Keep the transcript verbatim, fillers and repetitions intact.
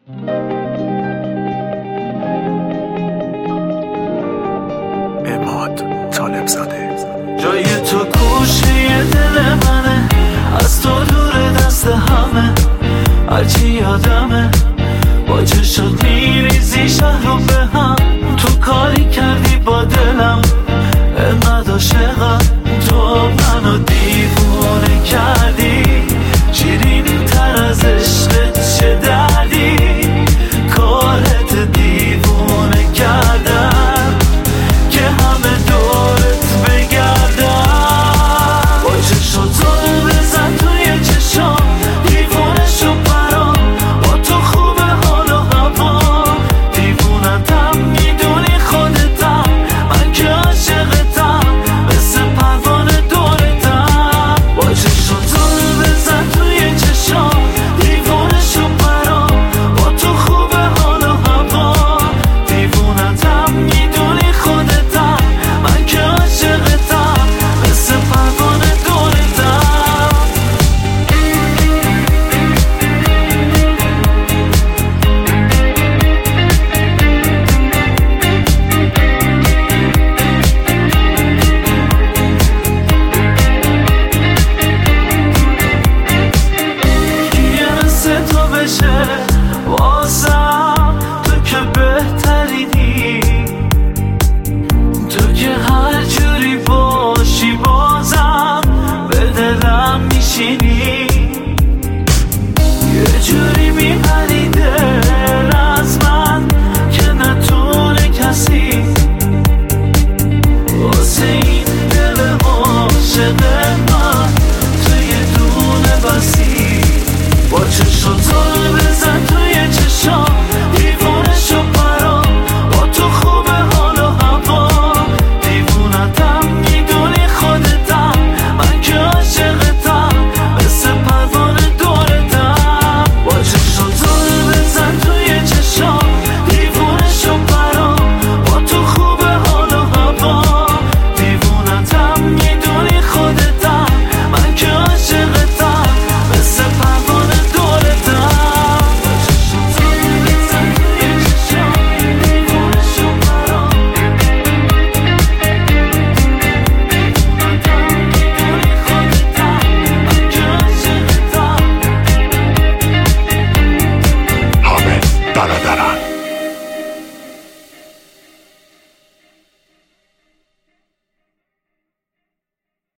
عماد طالب زاده. جای تو گوشه دل منه، از تو دور دست همه، هرچی یادمه با چشات میریزی شهر رو به هم. تو کاری کردی با دلم انقدر عاشقم، تو منو دیوونه کردی، شیرین تر از عشقت چه دردی، کارت دیوونه کردم که همه دورت بگردم. با چشات رو بزن توی چشام، دیوونه شو برام، با تو خوبه حال و هوا، دیوونتم میدونی خودتم، من که عاشقتم مثل پروانه دورتم. با چشات رو بزن توی چشام، دیوونه شو برام، با تو خوبه حال و هوا، دیوونتم میدونی خودتم، من که عاشقتم مثل پروانه دورتم. کیه مثل تو بشه